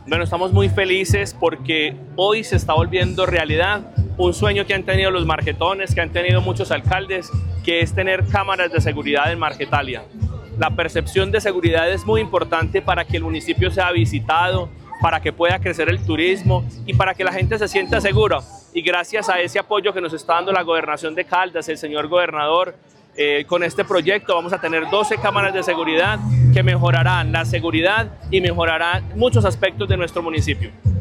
Bueno, estamos muy felices porque hoy se está volviendo realidad un sueño que han tenido los margetones, que han tenido muchos alcaldes, que es tener cámaras de seguridad en Margetalia. La percepción de seguridad es muy importante para que el municipio sea visitado, para que pueda crecer el turismo y para que la gente se sienta segura. Y gracias a ese apoyo que nos está dando la gobernación de Caldas, el señor gobernador, con este proyecto vamos a tener 12 cámaras de seguridad que mejorarán la seguridad y mejorarán muchos aspectos de nuestro municipio.